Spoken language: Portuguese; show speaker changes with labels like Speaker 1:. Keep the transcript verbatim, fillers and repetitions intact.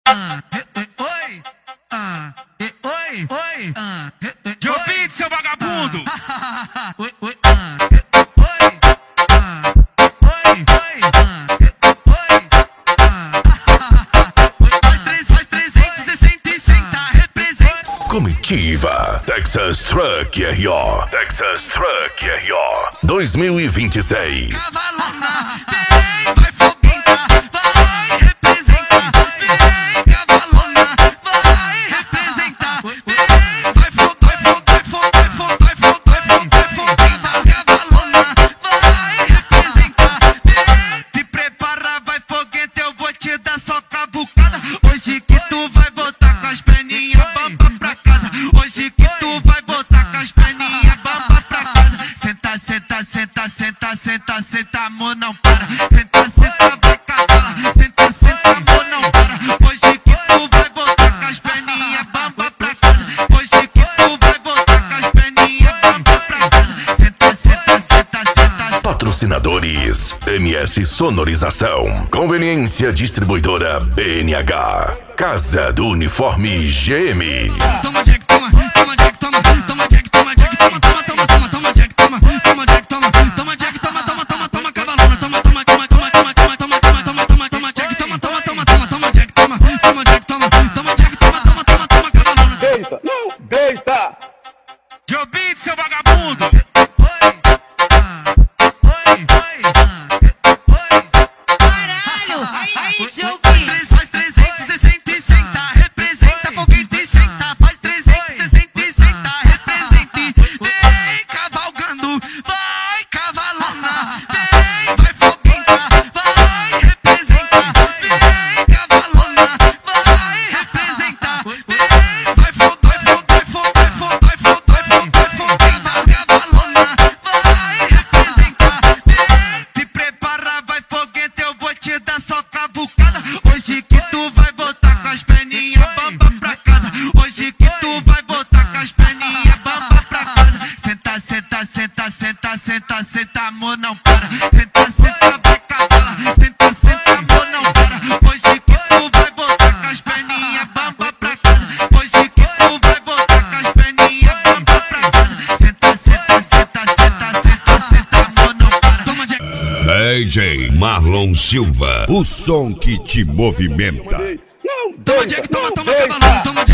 Speaker 1: ah, oi, ah, oi, oi, ah,
Speaker 2: Joe Beat, seu vagabundo!
Speaker 1: oi, oi, ah, oi, ah, oi, oi, ah, oi, ah, faz três, faz trezentos e sessenta e senta, representa.
Speaker 3: Comitiva Texas Truck R O. Texas Truck R O dois mil e vinte e seis.
Speaker 1: Cavalona, vem, vai foguenta, vai representa. Vem, cavalona, vai representa. Vem, vai fogo, vai fogo, vai fogo, vai fogo, vai fogo, vai fogo, vai fogo. Cavalona, vai representa. Vem, se prepara, vai foguenta, eu vou te dar só cavucada. Hoje que tu vai voltar com as perninhas bamba pra casa. Hoje que tu vai voltar com as perninhas bamba pra casa. Senta, senta, senta, senta, senta, senta, amor, não para. Senta, senta, vai cavalo. Senta, senta, amor, não para. Hoje que tu vai voltar com as perninhas bamba pra casa. Hoje que tu vai voltar com as perninhas bamba pra casa. Senta, senta, senta, senta.
Speaker 3: Patrocinadores M S Sonorização, Conveniência Distribuidora B N H, Casa do Uniforme G M.
Speaker 1: Toma Jack, toma, toma Jack, toma, toma Jack, toma Jack, toma, toma, toma, toma, toma Jack, toma, toma Jack, toma, toma Jack, toma, toma, toma, toma cavalona, toma, toma, toma, toma, toma, toma, toma, toma, toma, toma, toma Jack, toma, toma, toma, toma, toma Jack, toma, toma Jack, toma, toma Jack, toma, toma, toma, toma cavalona.
Speaker 4: Deita, não, deita!
Speaker 2: Joe Beat, seu vagabundo!
Speaker 5: Caralho! Aí, Joe Beat!
Speaker 1: Faz trezentos e sessenta e senta, representa, foguete e senta. Faz trezentos e sessenta e senta, represente. Vem cavalgando, vai cavalona. Vem, vai foguenta, vai representa. Vem cavalona, vai representa. Vem, vai fogo, vai fogo, vai fogo, vai fogo, vai fogo, vai fogo, vai fogo. Cavalona, vai representa. Vem, se prepara, vai foguete, eu vou te dar só cavucada. Hoje que tu vai voltar com as perninhas bamba pra casa. Hoje que tu vai voltar com as perninhas bamba pra casa. Senta, senta, senta, senta, senta, senta, amor, não para. Senta, senta, vai cavala. Senta, senta, amor, não para. Hoje que tu vai voltar com as perninhas bamba pra casa. Hoje que tu vai voltar com as perninhas bamba pra casa. Senta, senta, senta, senta, senta, senta, amor, não para. Toma Jack.
Speaker 3: D J Marlon Silva, o som que te movimenta.
Speaker 4: Não,
Speaker 1: Toma
Speaker 4: deita,
Speaker 1: Jack, toma,
Speaker 4: não,
Speaker 1: toma
Speaker 4: deita!
Speaker 1: cavalona, toma